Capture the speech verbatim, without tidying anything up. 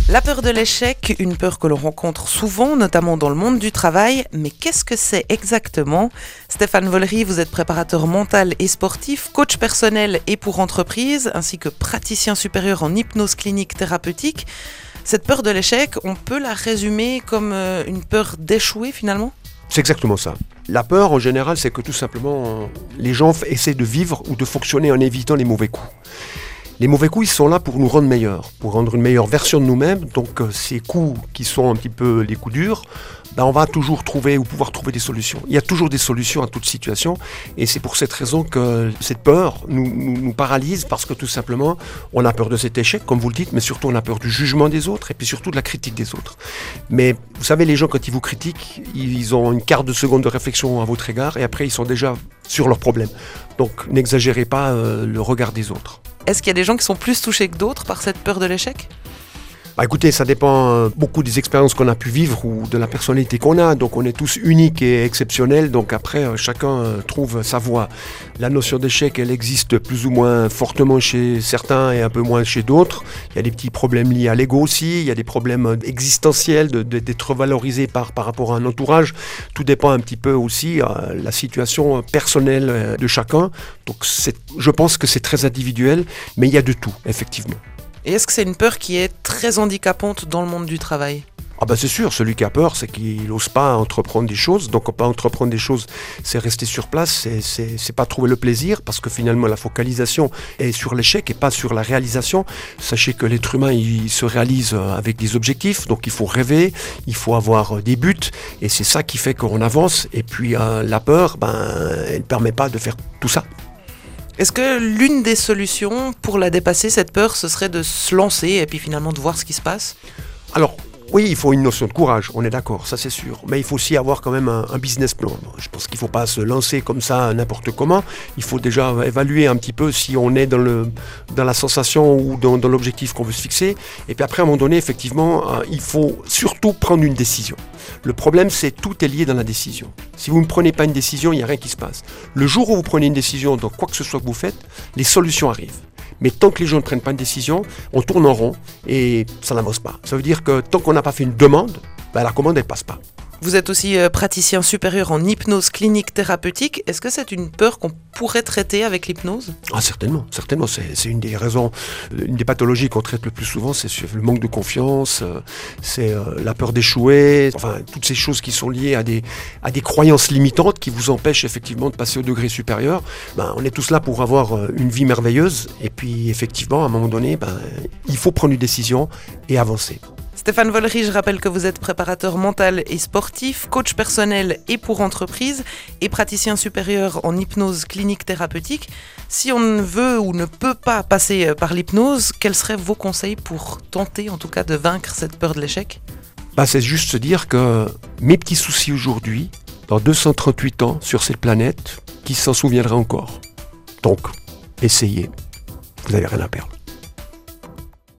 La peur de l'échec, une peur que l'on rencontre souvent, notamment dans le monde du travail. Mais qu'est-ce que c'est exactement ? Stéphane Vollery, vous êtes préparateur mental et sportif, coach personnel et pour entreprise, ainsi que praticien supérieur en hypnose clinique thérapeutique. Cette peur de l'échec, on peut la résumer comme une peur d'échouer finalement ? C'est exactement ça. La peur, en général, c'est que tout simplement, les gens essaient de vivre ou de fonctionner en évitant les mauvais coups. Les mauvais coups, ils sont là pour nous rendre meilleurs, pour rendre une meilleure version de nous-mêmes. Donc euh, ces coups qui sont un petit peu les coups durs, ben, on va toujours trouver ou pouvoir trouver des solutions. Il y a toujours des solutions à toute situation et c'est pour cette raison que cette peur nous, nous, nous paralyse parce que tout simplement, on a peur de cet échec, comme vous le dites, mais surtout on a peur du jugement des autres et puis surtout de la critique des autres. Mais vous savez, les gens, quand ils vous critiquent, ils ont une quart de seconde de réflexion à votre égard et après ils sont déjà sur leurs problèmes. Donc n'exagérez pas euh, le regard des autres. Est-ce qu'il y a des gens qui sont plus touchés que d'autres par cette peur de l'échec ? Bah écoutez, ça dépend beaucoup des expériences qu'on a pu vivre ou de la personnalité qu'on a. Donc on est tous uniques et exceptionnels. Donc après, chacun trouve sa voie. La notion d'échec, elle existe plus ou moins fortement chez certains et un peu moins chez d'autres. Il y a des petits problèmes liés à l'ego aussi. Il y a des problèmes existentiels de, de, d'être valorisé par, par rapport à un entourage. Tout dépend un petit peu aussi de euh, la situation personnelle de chacun. Donc c'est, je pense que c'est très individuel, mais il y a de tout, effectivement. Et est-ce que c'est une peur qui est très handicapante dans le monde du travail ? Ah ben c'est sûr, celui qui a peur, c'est qu'il n'ose pas entreprendre des choses. Donc pas entreprendre des choses, c'est rester sur place, c'est, c'est, c'est pas trouver le plaisir, parce que finalement la focalisation est sur l'échec et pas sur la réalisation. Sachez que l'être humain, il se réalise avec des objectifs, donc il faut rêver, il faut avoir des buts, et c'est ça qui fait qu'on avance. Et puis euh, la peur, ben, elle ne permet pas de faire tout ça. Est-ce que l'une des solutions pour la dépasser, cette peur, ce serait de se lancer et puis finalement de voir ce qui se passe ? Alors, oui, il faut une notion de courage, on est d'accord, ça c'est sûr. Mais il faut aussi avoir quand même un, un business plan. Je pense qu'il ne faut pas se lancer comme ça n'importe comment. Il faut déjà évaluer un petit peu si on est dans, le, dans la sensation ou dans, dans l'objectif qu'on veut se fixer. Et puis après, à un moment donné, effectivement, euh, il faut surtout prendre une décision. Le problème, c'est que tout est lié dans la décision. Si vous ne prenez pas une décision, il n'y a rien qui se passe. Le jour où vous prenez une décision dans quoi que ce soit que vous faites, les solutions arrivent. Mais tant que les gens ne prennent pas une décision, on tourne en rond et ça n'avance pas. Ça veut dire que tant qu'on n'a pas fait une demande, ben la commande, elle ne passe pas. Vous êtes aussi praticien supérieur en hypnose clinique thérapeutique. Est-ce que c'est une peur qu'on pourrait traiter avec l'hypnose ? Ah certainement, certainement. C'est, c'est une des raisons, une des pathologies qu'on traite le plus souvent, c'est le manque de confiance, c'est la peur d'échouer, enfin toutes ces choses qui sont liées à des, à des croyances limitantes qui vous empêchent effectivement de passer au degré supérieur. Ben, on est tous là pour avoir une vie merveilleuse et puis effectivement à un moment donné, ben, il faut prendre une décision et avancer. Stéphane Vollery, je rappelle que vous êtes préparateur mental et sportif, coach personnel et pour entreprise et praticien supérieur en hypnose clinique thérapeutique. Si on ne veut ou ne peut pas passer par l'hypnose, quels seraient vos conseils pour tenter en tout cas de vaincre cette peur de l'échec ? Bah, c'est juste se dire que mes petits soucis aujourd'hui, dans deux cent trente-huit ans sur cette planète, qui s'en souviendra encore ? Donc, essayez, vous n'avez rien à perdre.